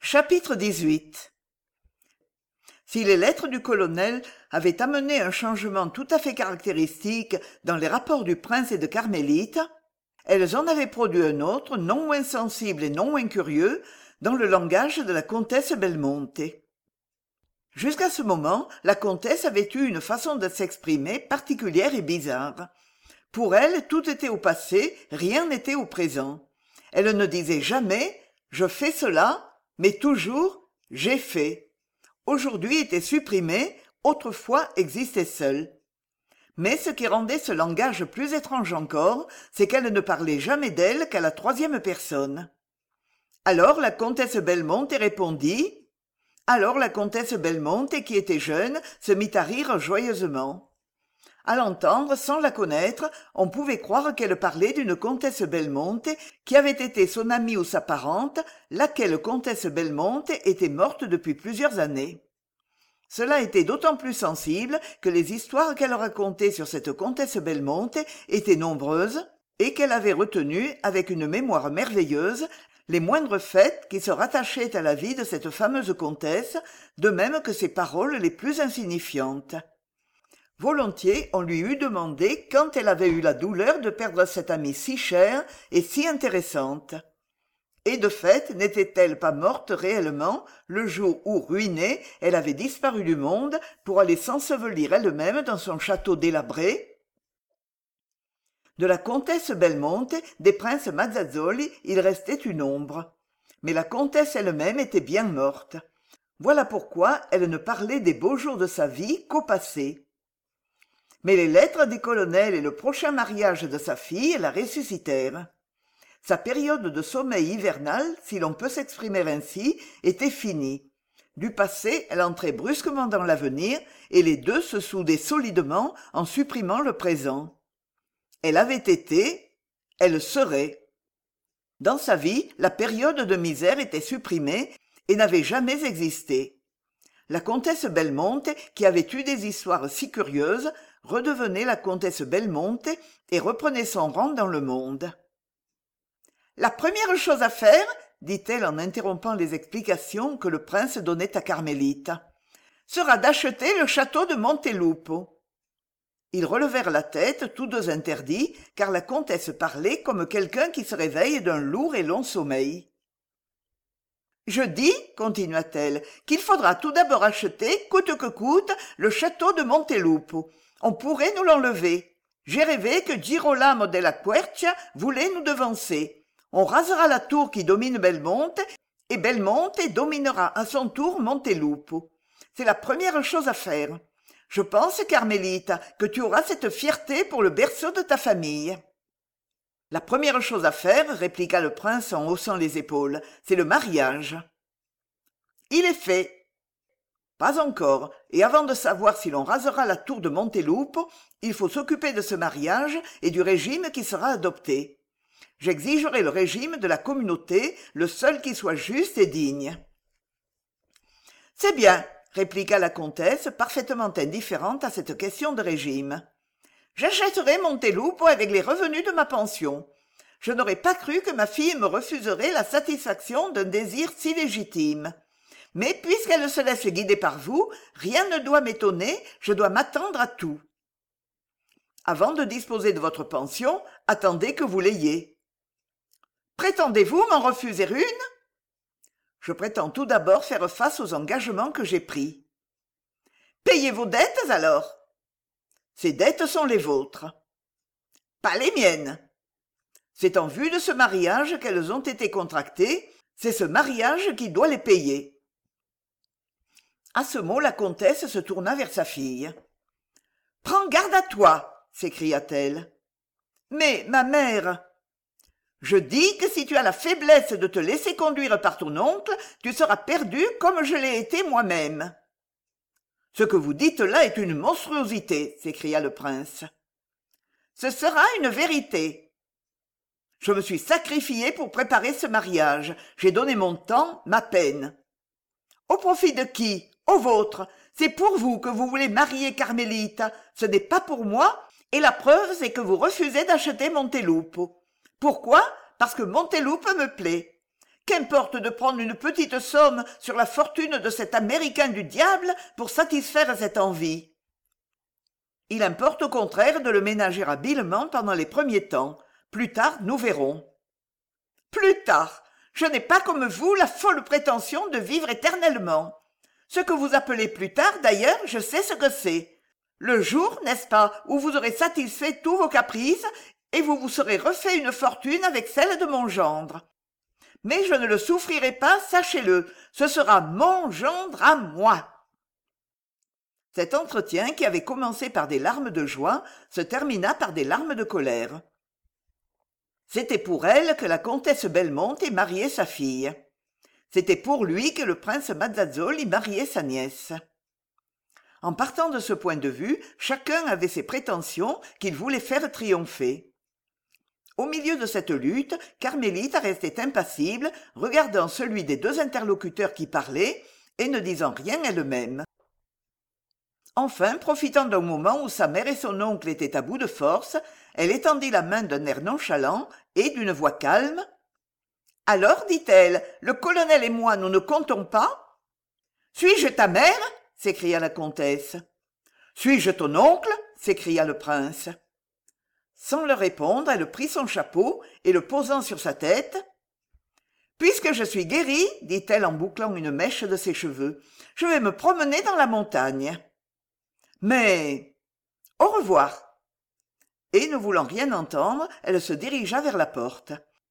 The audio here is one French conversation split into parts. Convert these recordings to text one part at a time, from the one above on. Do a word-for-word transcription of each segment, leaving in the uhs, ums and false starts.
Chapitre dix-huit. Si les lettres du colonel avaient amené un changement tout à fait caractéristique dans les rapports du prince et de Carmélite, elles en avaient produit un autre, non moins sensible et non moins curieux, dans le langage de la comtesse Belmonte. Jusqu'à ce moment, la comtesse avait eu une façon de s'exprimer particulière et bizarre. Pour elle, tout était au passé, rien n'était au présent. Elle ne disait jamais « je fais cela », mais toujours « j'ai fait ». Aujourd'hui était supprimé, autrefois existait seul. Mais ce qui rendait ce langage plus étrange encore, c'est qu'elle ne parlait jamais d'elle qu'à la troisième personne. Alors la comtesse Belmonte répondit. Alors la comtesse Belmonte, qui était jeune, se mit à rire joyeusement. À l'entendre, sans la connaître, on pouvait croire qu'elle parlait d'une comtesse Belmonte qui avait été son amie ou sa parente, laquelle comtesse Belmonte était morte depuis plusieurs années. Cela était d'autant plus sensible que les histoires qu'elle racontait sur cette comtesse Belmonte étaient nombreuses et qu'elle avait retenu, avec une mémoire merveilleuse, les moindres faits qui se rattachaient à la vie de cette fameuse comtesse, de même que ses paroles les plus insignifiantes. Volontiers on lui eût demandé quand elle avait eu la douleur de perdre cette amie si chère et si intéressante. Et de fait, n'était-elle pas morte réellement le jour où, ruinée, elle avait disparu du monde pour aller s'ensevelir elle-même dans son château délabré? De la comtesse Belmonte, des princes Mazzazzoli, il restait une ombre. Mais la comtesse elle-même était bien morte. Voilà pourquoi elle ne parlait des beaux jours de sa vie qu'au passé. Mais les lettres du colonel et le prochain mariage de sa fille la ressuscitèrent. Sa période de sommeil hivernal, si l'on peut s'exprimer ainsi, était finie. Du passé, elle entrait brusquement dans l'avenir, et les deux se soudaient solidement en supprimant le présent. Elle avait été, elle serait. Dans sa vie, la période de misère était supprimée et n'avait jamais existé. La comtesse Belmonte, qui avait eu des histoires si curieuses, redevenait la comtesse Belmonte et reprenait son rang dans le monde. La première chose à faire, dit-elle en interrompant les explications que le prince donnait à Carmélite, sera d'acheter le château de Montelupo. Ils relevèrent la tête, tous deux interdits, car la comtesse parlait comme quelqu'un qui se réveille d'un lourd et long sommeil. Je dis, continua-t-elle, qu'il faudra tout d'abord acheter, coûte que coûte, le château de Montelupo. On pourrait nous l'enlever. J'ai rêvé que Girolamo della Quercia voulait nous devancer. On rasera la tour qui domine Belmonte, et Belmonte dominera à son tour Montelupo. C'est la première chose à faire. Je pense, Carmélita, que tu auras cette fierté pour le berceau de ta famille. La première chose à faire, répliqua le prince en haussant les épaules, c'est le mariage. Il est fait. Pas encore, et avant de savoir si l'on rasera la tour de Montelupo, il faut s'occuper de ce mariage et du régime qui sera adopté. J'exigerai le régime de la communauté, le seul qui soit juste et digne. C'est bien, répliqua la comtesse, parfaitement indifférente à cette question de régime. J'achèterai Montelupo avec les revenus de ma pension. Je n'aurais pas cru que ma fille me refuserait la satisfaction d'un désir si légitime. Mais puisqu'elle se laisse guider par vous, rien ne doit m'étonner, je dois m'attendre à tout. Avant de disposer de votre pension, attendez que vous l'ayez. Prétendez-vous m'en refuser une? Je prétends tout d'abord faire face aux engagements que j'ai pris. Payez vos dettes alors. Ces dettes sont les vôtres. Pas les miennes. C'est en vue de ce mariage qu'elles ont été contractées, c'est ce mariage qui doit les payer. À ce mot, la comtesse se tourna vers sa fille. « Prends garde à toi !» s'écria-t-elle. « Mais, ma mère... » Je dis que si tu as la faiblesse de te laisser conduire par ton oncle, tu seras perdu comme je l'ai été moi-même. « Ce que vous dites là est une monstruosité, s'écria le prince. « Ce sera une vérité. Je me suis sacrifié pour préparer ce mariage. J'ai donné mon temps, ma peine. Au profit de qui? Au vôtre. C'est pour vous que vous voulez marier Carmélita. Ce n'est pas pour moi, et la preuve, c'est que vous refusez d'acheter Montelupo. Pourquoi? Parce que Montelupo me plaît. Qu'importe de prendre une petite somme sur la fortune de cet Américain du diable pour satisfaire cette envie. Il importe au contraire de le ménager habilement pendant les premiers temps. Plus tard, nous verrons. Plus tard. Je n'ai pas comme vous la folle prétention de vivre éternellement. Ce que vous appelez plus tard, d'ailleurs, je sais ce que c'est. Le jour, n'est-ce pas, où vous aurez satisfait tous vos caprices et vous vous serez refait une fortune avec celle de mon gendre. Mais je ne le souffrirai pas, sachez-le, ce sera mon gendre à moi. Cet entretien, qui avait commencé par des larmes de joie, se termina par des larmes de colère. C'était pour elle que la comtesse Belmonte mariait sa fille. C'était pour lui que le prince Mazzazzoli mariait sa nièce. En partant de ce point de vue, chacun avait ses prétentions qu'il voulait faire triompher. Au milieu de cette lutte, Carmélite restait impassible, regardant celui des deux interlocuteurs qui parlaient et ne disant rien elle-même. Enfin, profitant d'un moment où sa mère et son oncle étaient à bout de force, elle étendit la main d'un air nonchalant et d'une voix calme. « Alors, dit-elle, le colonel et moi, nous ne comptons pas ?»« Suis-je ta mère ?» s'écria la comtesse. « Suis-je ton oncle ?» s'écria le prince. Sans le répondre, elle prit son chapeau et le posant sur sa tête. « Puisque je suis guérie, dit-elle en bouclant une mèche de ses cheveux, je vais me promener dans la montagne. Mais au revoir. » Et ne voulant rien entendre, elle se dirigea vers la porte.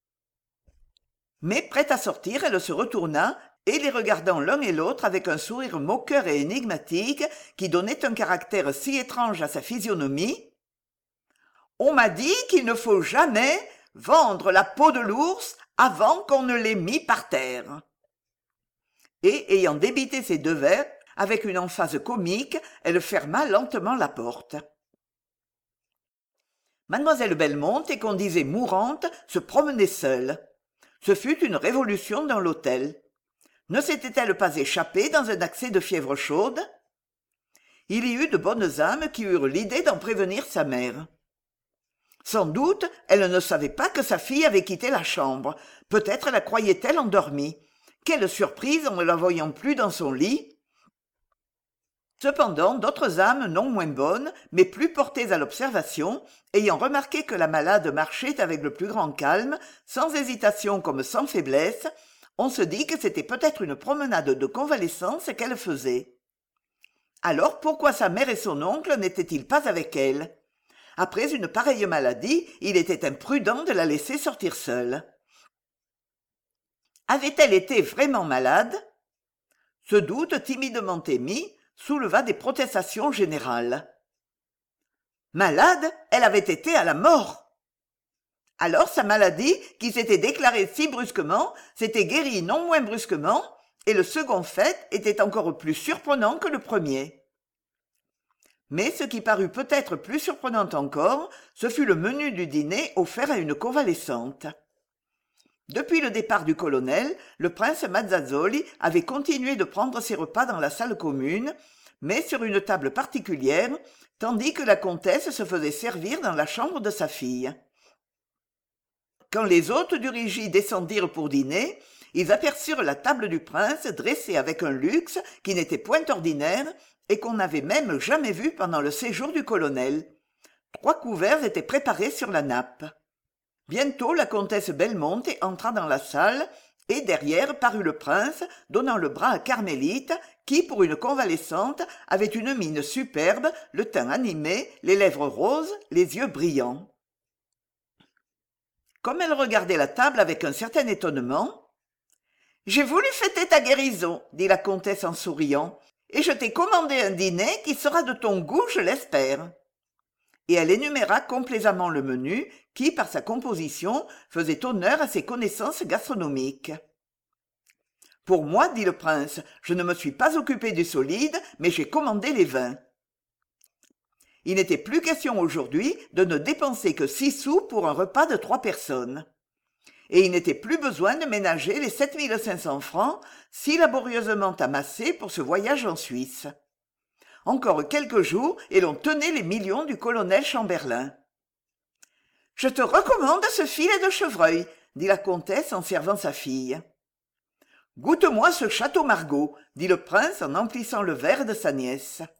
Mais prête à sortir, elle se retourna et les regardant l'un et l'autre avec un sourire moqueur et énigmatique qui donnait un caractère si étrange à sa physionomie. « On m'a dit qu'il ne faut jamais vendre la peau de l'ours avant qu'on ne l'ait mis par terre. » Et, ayant débité ces deux vers, avec une emphase comique, elle ferma lentement la porte. Mademoiselle Belmonte, qu'on disait mourante, se promenait seule. Ce fut une révolution dans l'hôtel. Ne s'était-elle pas échappée dans un accès de fièvre chaude? Il y eut de bonnes âmes qui eurent l'idée d'en prévenir sa mère. Sans doute, elle ne savait pas que sa fille avait quitté la chambre. Peut-être la croyait-elle endormie. Quelle surprise en ne la voyant plus dans son lit! Cependant, d'autres âmes non moins bonnes, mais plus portées à l'observation, ayant remarqué que la malade marchait avec le plus grand calme, sans hésitation comme sans faiblesse, on se dit que c'était peut-être une promenade de convalescence qu'elle faisait. Alors pourquoi sa mère et son oncle n'étaient-ils pas avec elle? Après une pareille maladie, il était imprudent de la laisser sortir seule. Avait-elle été vraiment malade? Ce doute timidement émis souleva des protestations générales. Malade, elle avait été à la mort. Alors sa maladie, qui s'était déclarée si brusquement, s'était guérie non moins brusquement, et le second fait était encore plus surprenant que le premier. Mais ce qui parut peut-être plus surprenant encore, ce fut le menu du dîner offert à une convalescente. Depuis le départ du colonel, le prince Mazzazzoli avait continué de prendre ses repas dans la salle commune, mais sur une table particulière, tandis que la comtesse se faisait servir dans la chambre de sa fille. Quand les hôtes du Régis descendirent pour dîner, ils aperçurent la table du prince dressée avec un luxe qui n'était point ordinaire et qu'on n'avait même jamais vu pendant le séjour du colonel. Trois couverts étaient préparés sur la nappe. Bientôt la comtesse Belmonte entra dans la salle, et derrière parut le prince, donnant le bras à Carmélite, qui, pour une convalescente, avait une mine superbe, le teint animé, les lèvres roses, les yeux brillants. Comme elle regardait la table avec un certain étonnement, « J'ai voulu fêter ta guérison, dit la comtesse en souriant, et je t'ai commandé un dîner qui sera de ton goût, je l'espère. » Et elle énuméra complaisamment le menu qui, par sa composition, faisait honneur à ses connaissances gastronomiques. « Pour moi, dit le prince, je ne me suis pas occupé du solide, mais j'ai commandé les vins. » Il n'était plus question aujourd'hui de ne dépenser que six sous pour un repas de trois personnes. Et il n'était plus besoin de ménager les sept mille cinq cents francs si laborieusement amassés pour ce voyage en Suisse. Encore quelques jours et l'on tenait les millions du colonel Chamberlain. « Je te recommande ce filet de chevreuil, dit la comtesse en servant sa fille. goûte-moi ce château margaux dit le prince en emplissant le verre de sa nièce